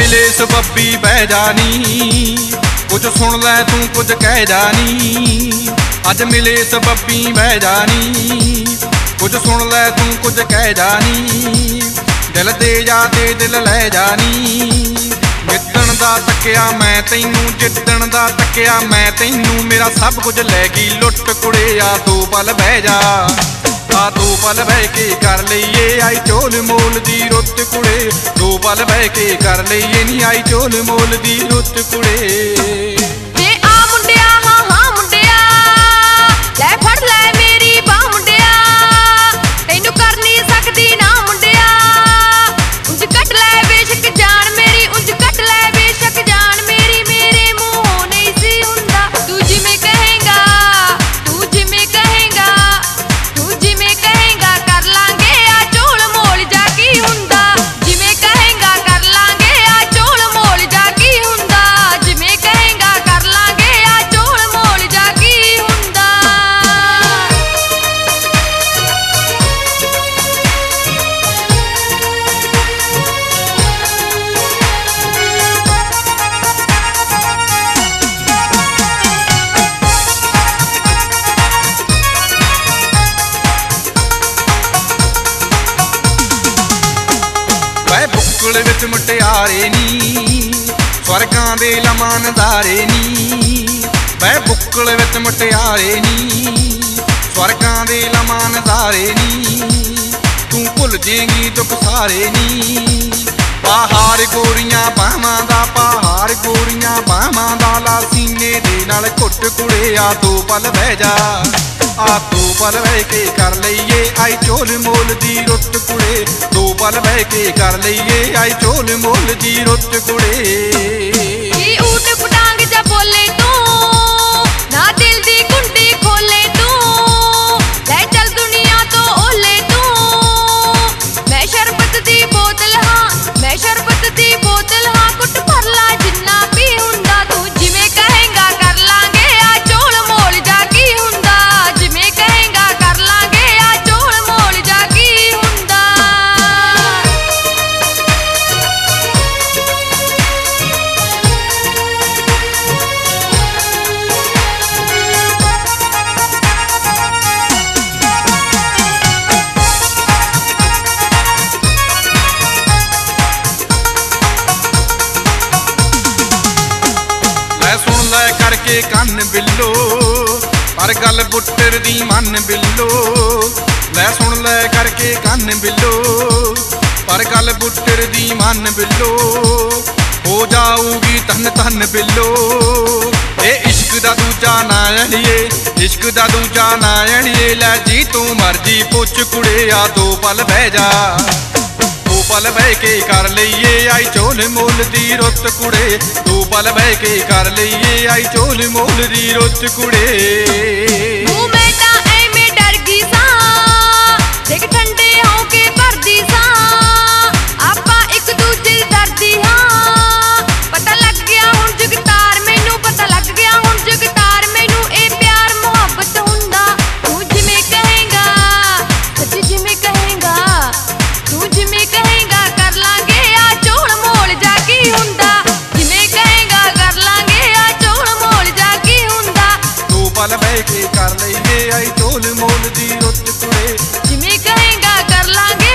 मिले सबब्बी बह जानी, कुछ सुन लै तू कुछ कह जानी। अज मिले सबब्बी बह जानी, कुछ सुन लै तू कुछ कह जानी। दिल दे जा ते दिल लै जानी। जिद्दण दा तकिया मैं तैनू, जिद्दण दा तकिया मैं तैनू, मेरा सब कुछ लै गई लुट कुड़े। आ दो पल बह जा, आ दो पल बह के कर लईए आई चोल मोल दी रुत कुड़े। दो पल बह के कर लईए नी आई चोल मोल दी रुत कुड़े। बुक्कल विच मुटियारे नी, स्वर्गां दे लमानदारे नी। वै बुक्कल विच मुटियारे नी, स्वर्गां दे लमानदारे नी। तू भुल जेंगी दुख सारे नी। पहाड़ गोरियां बाहां दा, पहाड़ गोरियां बाहां दा, ला सीने दे नाल घुट कुड़े। आ दो पल बह जा, आ दो पल बह के कर लईए आई चोल मोल दी रुत कुड़े। दो पल बह के कर लईए आई चोल मोल दी रुत कुड़े। ऊट पटांग जा बोले तू, ना दिल दी कुंडी खोले तू। ले चल दुनिया तो ओले तू। मैं शरबत दी बोतल हाँ, मैं शरबत दी बोतल हाँ। कुट भर ला जिन्ना भी हुंदा, तू जिवें कहेगा कर लांगे आ चोल मोल जा की हुंदा। जिवें कहेगा कर लांगे आ चोल मोल जा की हुंदा। सुन लै करके कन्न बिल्लो, पर गल बुट्टर दी मन बिल्लो। लै सुन लै करके कन्न बिल्लो, पर गल बुट्टर दी मन बिल्लो। हो जाऊगी धन धन बिल्लो। ए इश्क दा दूजा ना अड़िए, इश्क दा दूजा ना अड़िए। लै जी तू मर्जी पुछ कुड़े। आ दो पल बह जा, दो पल बह के कर लईए आई चोल मोल दी रुत कुड़े। दो पल बह के कर लईए आई चोल मोल दी रुत कुड़े। मैं तां ऐवें डर गई सां, देख ठंडे हो के भरदी सां। आपां इक दूजे दी डरदी हां। पता लग गया हुण जगतार मैनू, पता लग गया हुण जगतार मैनू। ए प्यार मुहब्बत हुंदा, तू जिवें कहेगा सच जिवें कहेगा। तू जिवें कहेगा कर लांगे आ चोल मोल जा की हुंदा। जिवें कहेगा कर लांगे आ चोल मोल जा की हुंदा। दो पल बह के कर लईए आई चोल मोल दी रुत कुड़े। जिवें कहेगा कर लांगे